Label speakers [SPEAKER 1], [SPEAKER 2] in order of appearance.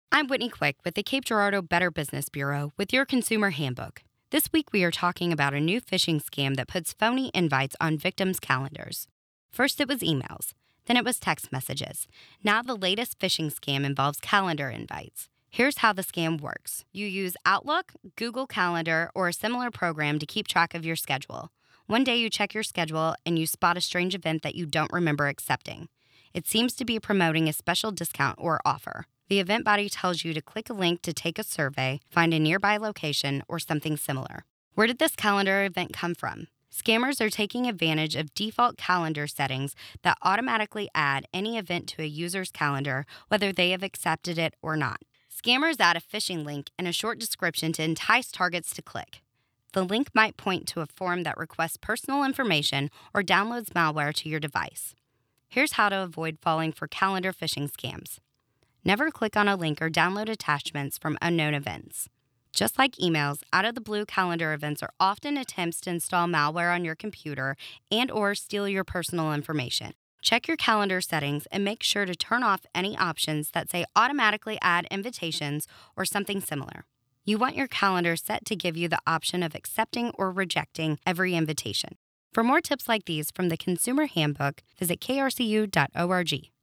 [SPEAKER 1] I'm Whitney Quick with the Cape Girardeau Better Business Bureau with your Consumer Handbook. This week we are talking about a new phishing scam that puts phony invites on victims' calendars. First it was emails, then it was text messages. Now the latest phishing scam involves calendar invites. Here's how the scam works. You use Outlook, Google Calendar, or a similar program to keep track of your schedule. One day you check your schedule and you spot a strange event that you don't remember accepting. It seems to be promoting a special discount or offer. The event body tells you to click a link to take a survey, find a nearby location, or something similar. Where did this calendar event come from? Scammers are taking advantage of default calendar settings that automatically add any event to a user's calendar, whether they have accepted it or not. Scammers add a phishing link and a short description to entice targets to click. The link might point to a form that requests personal information or downloads malware to your device. Here's how to avoid falling for calendar phishing scams. Never click on a link or download attachments from unknown events. Just like emails, out-of-the-blue calendar events are often attempts to install malware on your computer and/or steal your personal information. Check your calendar settings and make sure to turn off any options that say automatically add invitations or something similar. You want your calendar set to give you the option of accepting or rejecting every invitation. For more tips like these from the Consumer Handbook, visit krcu.org.